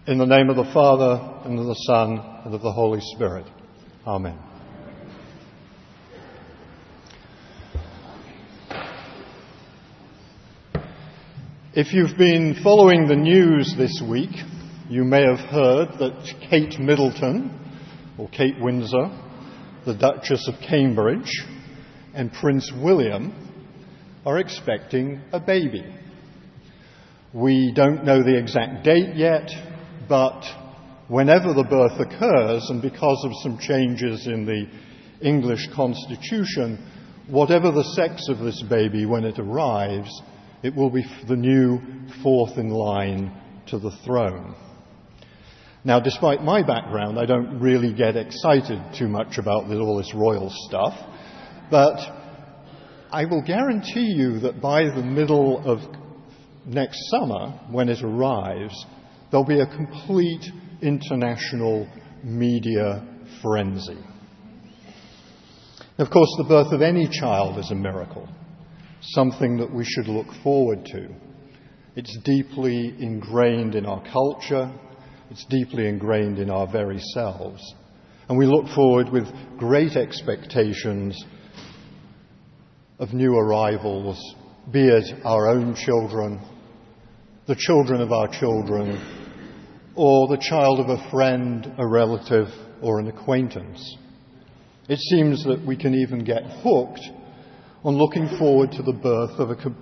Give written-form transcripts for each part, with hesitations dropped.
In the name of the Father, and of the Son, and of the Holy Spirit. Amen. If you've been following the news this week, you may have heard that Kate Middleton, or Kate Windsor, the Duchess of Cambridge, and Prince William are expecting a baby. We don't know the exact date yet, but whenever the birth occurs, and because of some changes in the English constitution, whatever the sex of this baby when it arrives, it will be the new fourth in line to the throne. Now, despite my background, I don't really get excited too much about all this royal stuff, but I will guarantee you that by the middle of next summer, when it arrives, there'll be a complete international media frenzy. Of course, the birth of any child is a miracle, something that we should look forward to. It's deeply ingrained in our culture, it's deeply ingrained in our very selves, and we look forward with great expectations of new arrivals, be it our own children, the children of our children, or the child of a friend, a relative, or an acquaintance. It seems that we can even get hooked on looking forward to the birth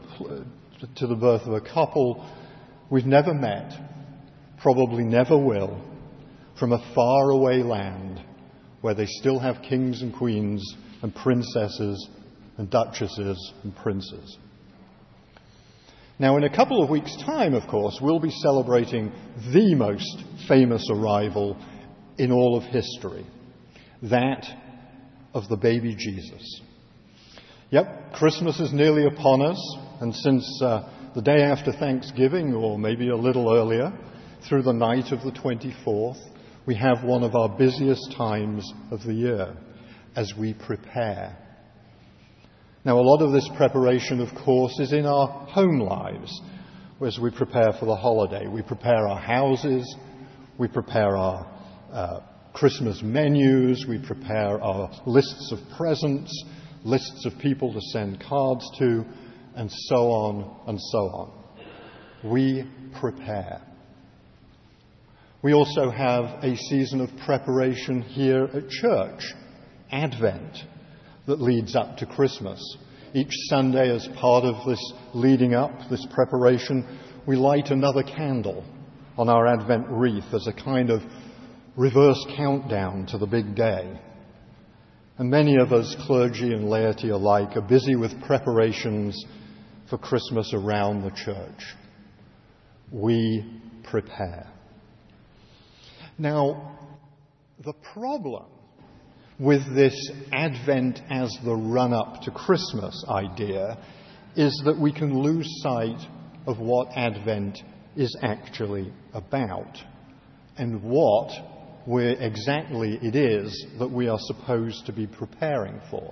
of a couple we've never met, probably never will, from a faraway land where they still have kings and queens and princesses and duchesses and princes. Now, in a couple of weeks' time, of course, we'll be celebrating the most famous arrival in all of history, that of the baby Jesus. Yep, Christmas is nearly upon us, and since the day after Thanksgiving, or maybe a little earlier, through the night of the 24th, we have one of our busiest times of the year as we prepare. Now, a lot of this preparation, of course, is in our home lives as we prepare for the holiday. We prepare our houses, we prepare our Christmas menus, we prepare our lists of presents, lists of people to send cards to, and so on and so on. We prepare. We also have a season of preparation here at church, Advent, that leads up to Christmas. Each Sunday, as part of this leading up, this preparation, we light another candle on our Advent wreath as a kind of reverse countdown to the big day. And many of us, clergy and laity alike, are busy with preparations for Christmas around the church. We prepare. Now, the problem with this Advent as the run-up to Christmas idea is that we can lose sight of what Advent is actually about and what exactly it is that we are supposed to be preparing for.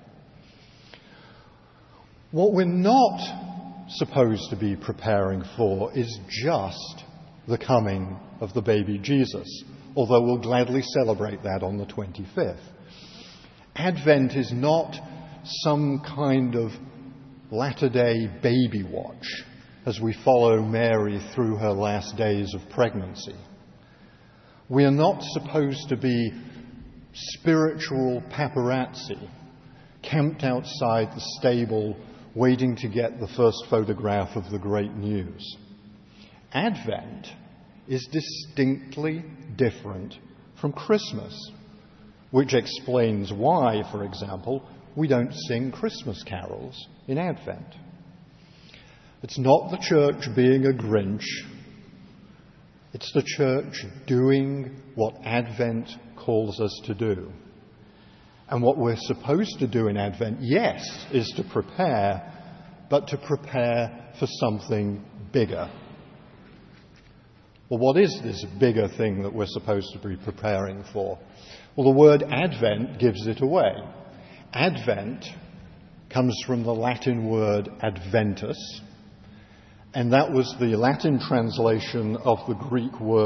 What we're not supposed to be preparing for is just the coming of the baby Jesus, although we'll gladly celebrate that on the 25th. Advent is not some kind of latter-day baby watch as we follow Mary through her last days of pregnancy. We are not supposed to be spiritual paparazzi camped outside the stable waiting to get the first photograph of the great news. Advent is distinctly different from Christmas, which explains why, for example, we don't sing Christmas carols in Advent. It's not the church being a Grinch. It's the church doing what Advent calls us to do. And what we're supposed to do in Advent, yes, is to prepare, but to prepare for something bigger. Well, what is this bigger thing that we're supposed to be preparing for? Well, the word Advent gives it away. Advent comes from the Latin word adventus, and that was the Latin translation of the Greek word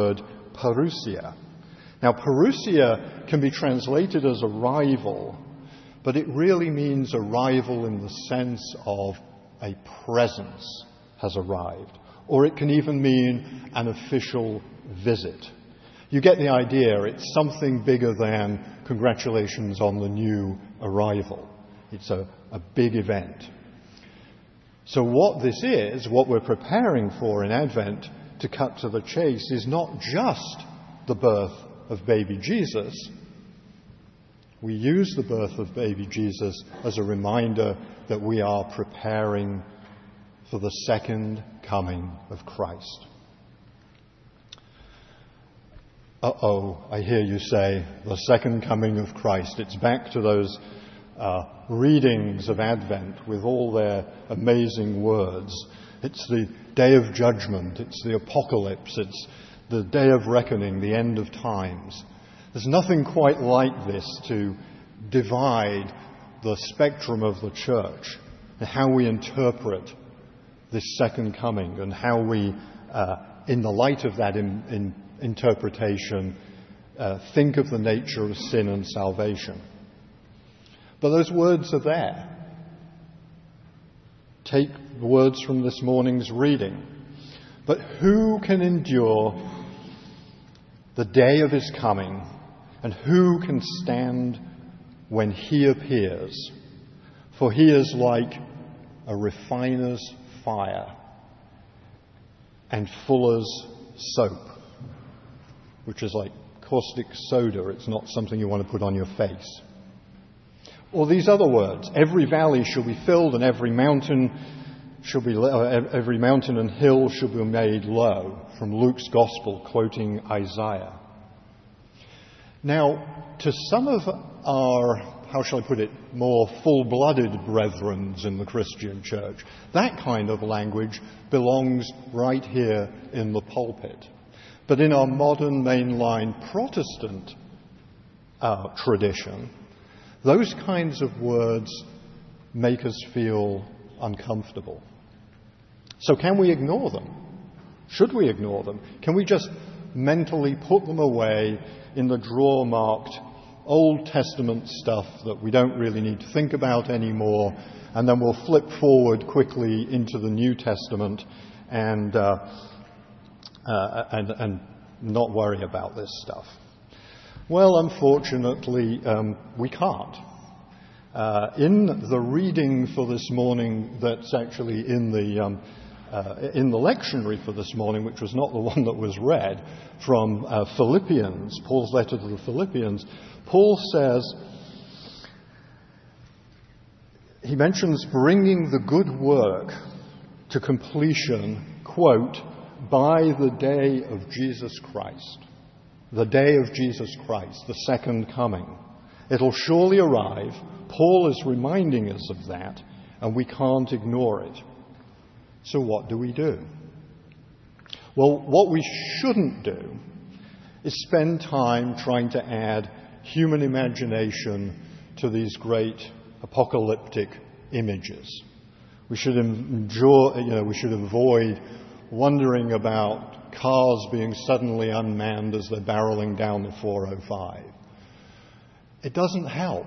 parousia. Now, parousia can be translated as arrival, but it really means arrival in the sense of a presence has arrived. Or it can even mean an official visit. You get the idea. It's something bigger than congratulations on the new arrival. It's a big event. So what this is, what we're preparing for in Advent, to cut to the chase, is not just the birth of baby Jesus. We use the birth of baby Jesus as a reminder that we are preparing for the second coming of Christ. I hear you say, the second coming of Christ. It's back to those readings of Advent with all their amazing words. It's the day of judgment. It's the apocalypse. It's the day of reckoning, the end of times. There's nothing quite like this to divide the spectrum of the church and how we interpret this second coming and how we, in the light of that interpretation, think of the nature of sin and salvation. But those words are there. Take the words from this morning's reading. But who can endure the day of his coming, and who can stand when he appears? For he is like a refiner's fire and fuller's soap, which is like caustic soda. It's not something you want to put on your face. Or these other words: every valley shall be filled, and every mountain and hill shall be made low, from Luke's Gospel, quoting Isaiah. Now, to some of our, how shall I put it, more full-blooded brethren in the Christian church, that kind of language belongs right here in the pulpit. But in our modern mainline Protestant tradition, those kinds of words make us feel uncomfortable. So can we ignore them? Should we ignore them? Can we just mentally put them away in the drawer marked Old Testament stuff that we don't really need to think about anymore, and then we'll flip forward quickly into the New Testament and not worry about this stuff? Well, unfortunately, we can't. In the reading for this morning, that's actually in the lectionary for this morning, which was not the one that was read, from Philippians, Paul's letter to the Philippians, Paul says, he mentions bringing the good work to completion, quote, by the day of Jesus Christ. The day of Jesus Christ, the second coming. It'll surely arrive. Paul is reminding us of that, and we can't ignore it. So what do we do? Well, what we shouldn't do is spend time trying to add human imagination to these great apocalyptic images. We should avoid wondering about cars being suddenly unmanned as they're barreling down the 405. It doesn't help.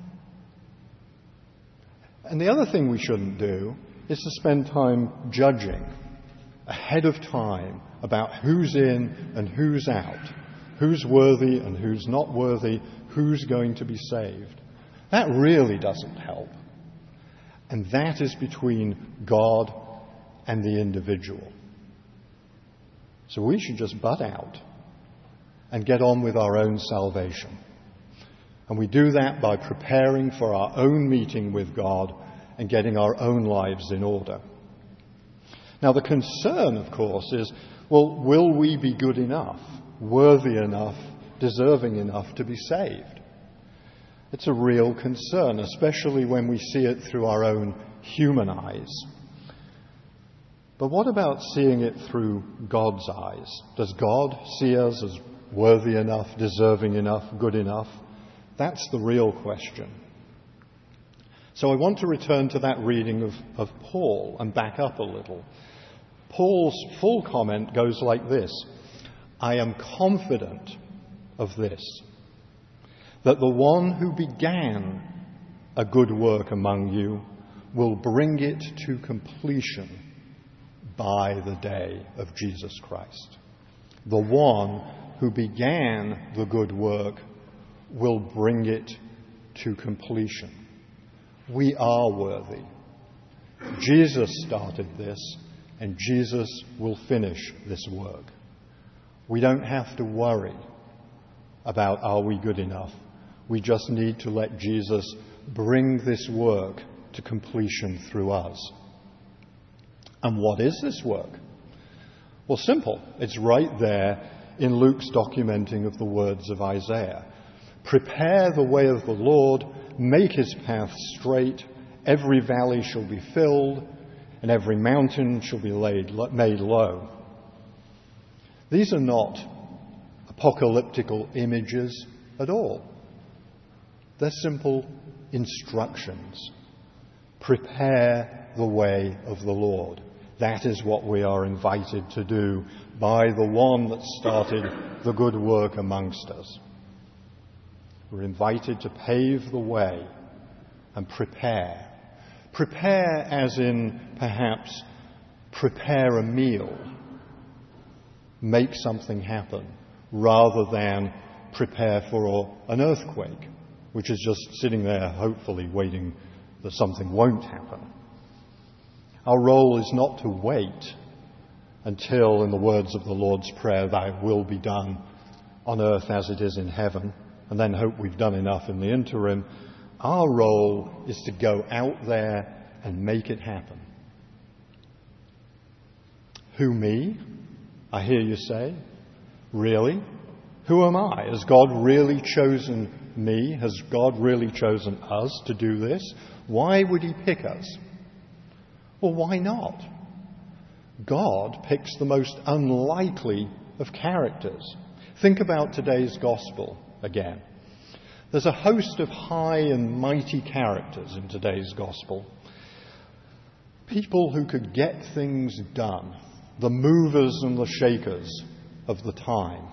And the other thing we shouldn't do is to spend time judging ahead of time about who's in and who's out, who's worthy and who's not worthy, who's going to be saved. That really doesn't help. And that is between God and the individual. So we should just butt out and get on with our own salvation. And we do that by preparing for our own meeting with God and getting our own lives in order. Now, the concern, of course, is, well, will we be good enough, worthy enough, deserving enough to be saved? It's a real concern, especially when we see it through our own human eyes. But what about seeing it through God's eyes? Does God see us as worthy enough, deserving enough, good enough? That's the real question. So I want to return to that reading of Paul and back up a little. Paul's full comment goes like this: I am confident of this, that the one who began a good work among you will bring it to completion by the day of Jesus Christ. The one who began the good work will bring it to completion. We are worthy. Jesus started this, and Jesus will finish this work. We don't have to worry about are we good enough. We just need to let Jesus bring this work to completion through us. And what is this work? Well, simple. It's right there in Luke's documenting of the words of Isaiah. Prepare the way of the Lord, make his path straight, every valley shall be filled, and every mountain shall be made low. These are not apocalyptical images at all. They're simple instructions. Prepare the way of the Lord. That is what we are invited to do by the one that started the good work amongst us. We're invited to pave the way and prepare. Prepare as in perhaps prepare a meal, make something happen, rather than prepare for an earthquake, which is just sitting there hopefully waiting that something won't happen. Our role is not to wait until, in the words of the Lord's Prayer, thy will be done on earth as it is in heaven, and then hope we've done enough in the interim. Our role is to go out there and make it happen. Who, me? I hear you say. Really? Who am I? Has God really chosen me? Has God really chosen us to do this? Why would he pick us? Well, why not? God picks the most unlikely of characters. Think about today's gospel again. There's a host of high and mighty characters in today's gospel. People who could get things done. The movers and the shakers of the time.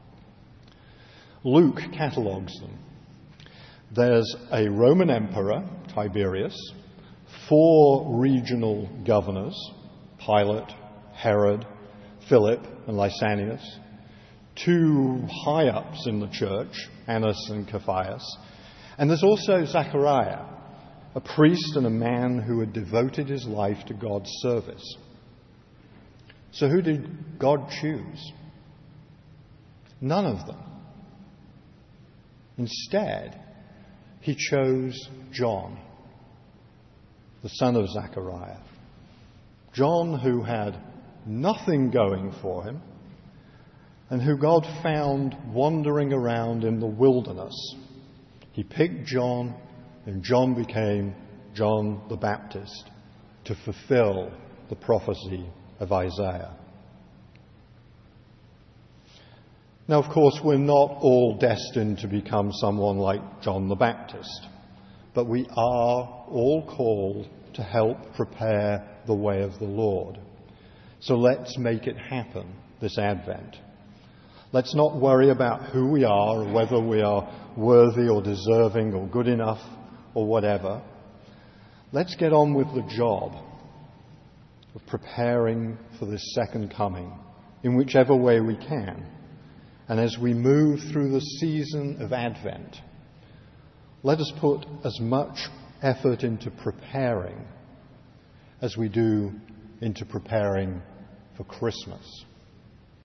Luke catalogues them. There's a Roman emperor, Tiberius, 4 regional governors, Pilate, Herod, Philip, and Lysanias, 2 high-ups in the church, Annas and Caiaphas, and there's also Zechariah, a priest and a man who had devoted his life to God's service. So who did God choose? None of them. Instead, he chose John, the son of Zechariah. John, who had nothing going for him, and who God found wandering around in the wilderness. He picked John, and John became John the Baptist to fulfill the prophecy of Isaiah. Now, of course, we're not all destined to become someone like John the Baptist, but we are all called to help prepare the way of the Lord. So let's make it happen this Advent. Let's not worry about who we are or whether we are worthy or deserving or good enough or whatever. Let's get on with the job of preparing for this second coming in whichever way we can. And as we move through the season of Advent, let us put as much effort into preparing as we do into preparing for Christmas.